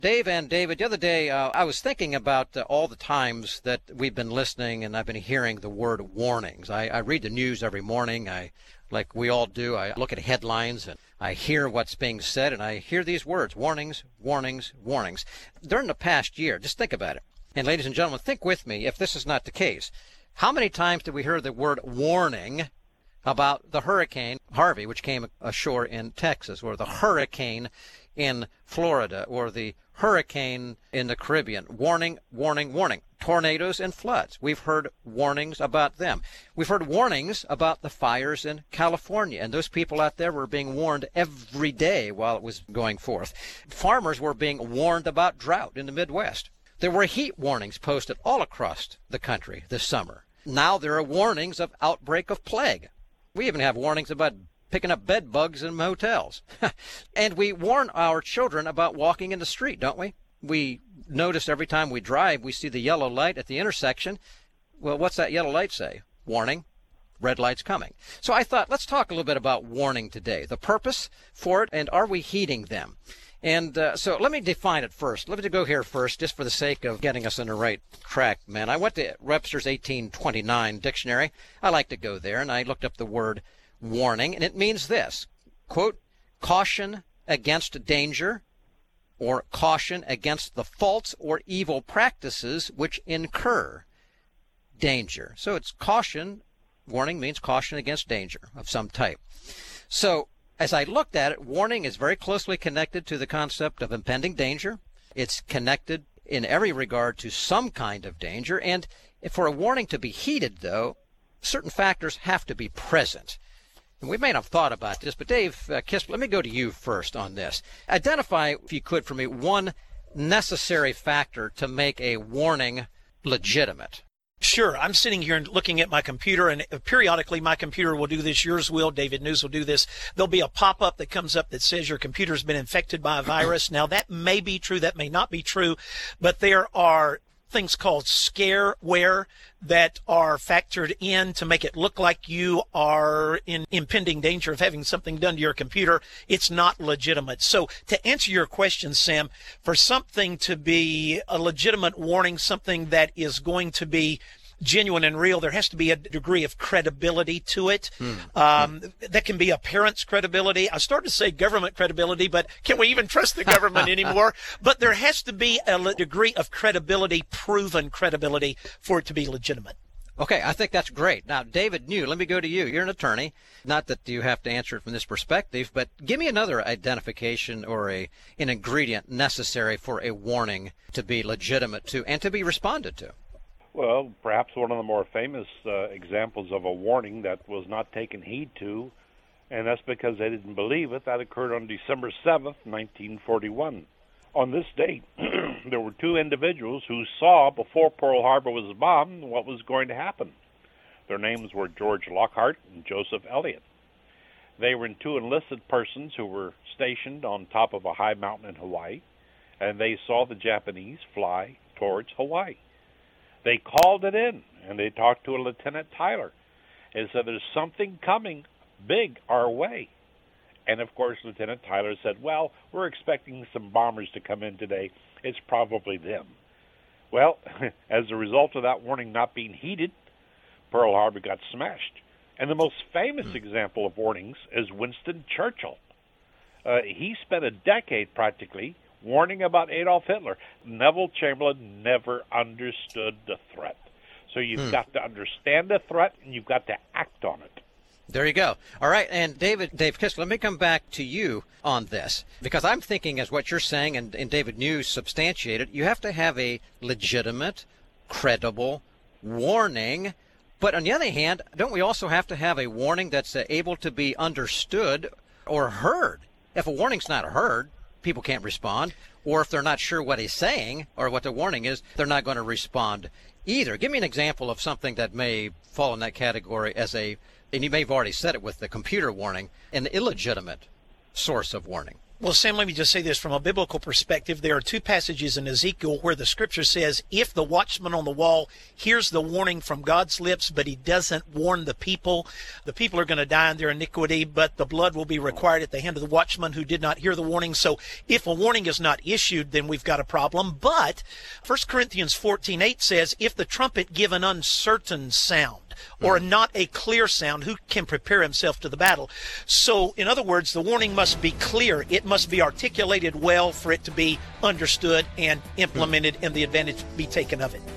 Dave and David, the other day I was thinking about all the times that we've been listening and I've been hearing the word warnings. I read the news every morning. Like we all do, I look at headlines and I hear what's being said and I hear these words, warnings, warnings, warnings. During the past year, just think about it. And ladies and gentlemen, think with me if this is not the case. How many times did we hear the word warning about the Hurricane Harvey, which came ashore in Texas, or the hurricane in Florida, or the hurricane in the Caribbean? Warning, warning, warning. Tornadoes and floods. We've heard warnings about them. We've heard warnings about the fires in California, and those people out there were being warned every day while it was going forth. Farmers were being warned about drought in the Midwest. There were heat warnings posted all across the country this summer. Now there are warnings of outbreak of plague. We even have warnings about picking up bed bugs in hotels. And we warn our children about walking in the street, don't we? We notice every time we drive, we see the yellow light at the intersection. Well, what's that yellow light say? Warning, red light's coming. So I thought, let's talk a little bit about warning today, the purpose for it, and are we heeding them? And so let me define it first. Let me go here first, just for the sake of getting us on the right track, man. I went to Webster's 1829 dictionary. I like to go there, and I looked up the word warning, and it means this, quote, caution against danger or caution against the false or evil practices which incur danger. So it's caution. Warning means caution against danger of some type. So as I looked at it, warning is very closely connected to the concept of impending danger. It's connected in every regard to some kind of danger. And for a warning to be heeded, though, certain factors have to be present. And we may not have thought about this, but Dave Kisp, let me go to you first on this. Identify, if you could, for me, one necessary factor to make a warning legitimate. Sure. I'm sitting here and looking at my computer, and periodically my computer will do this. Yours will. David News will do this. There'll be a pop-up that comes up that says your computer's been infected by a virus. Now, that may be true. That may not be true. But there are things called scareware that are factored in to make it look like you are in impending danger of having something done to your computer. It's not legitimate. So to answer your question, Sam, for something to be a legitimate warning, something that is going to be genuine and real, there has to be a degree of credibility to it. That can be a parent's credibility. I started to say government credibility, but can we even trust the government anymore? But there has to be a degree of credibility, proven credibility, for it to be legitimate. Okay, I think that's great. Now, David New, let me go to you. You're an attorney. Not that you have to answer it from this perspective, but give me another identification or an ingredient necessary for a warning to be legitimate to and to be responded to. Well, perhaps one of the more famous examples of a warning that was not taken heed to, and that's because they didn't believe it. That occurred on December 7th, 1941. On this date, there were two individuals who saw before Pearl Harbor was bombed what was going to happen. Their names were George Lockhart and Joseph Elliott. They were two enlisted persons who were stationed on top of a high mountain in Hawaii, and they saw the Japanese fly towards Hawaii. They called it in, and they talked to a Lieutenant Tyler and said, there's something coming big our way. And, of course, Lieutenant Tyler said, well, we're expecting some bombers to come in today. It's probably them. Well, as a result of that warning not being heeded, Pearl Harbor got smashed. And the most famous example of warnings is Winston Churchill. He spent a decade practically warning about Adolf Hitler. Neville Chamberlain never understood the threat. So you've got to understand the threat, and you've got to act on it. There you go. All right, and Dave Kisp, let me come back to you on this, because I'm thinking as what you're saying, and David News substantiated, you have to have a legitimate, credible warning. But on the other hand, don't we also have to have a warning that's able to be understood or heard? If a warning's not heard, people can't respond, or if they're not sure what he's saying or what the warning is, they're not going to respond either. Give me an example of something that may fall in that category as and you may have already said it with the computer warning, an illegitimate source of warning. Well, Sam, let me just say this from a biblical perspective. There are two passages in Ezekiel where the scripture says, if the watchman on the wall hears the warning from God's lips, but he doesn't warn the people are going to die in their iniquity, but the blood will be required at the hand of the watchman who did not hear the warning. So if a warning is not issued, then we've got a problem. But 1 Corinthians 14:8 says, if the trumpet give an uncertain sound, or not a clear sound, who can prepare himself to the battle? So, in other words, the warning must be clear. It must be articulated well for it to be understood and implemented and the advantage be taken of it.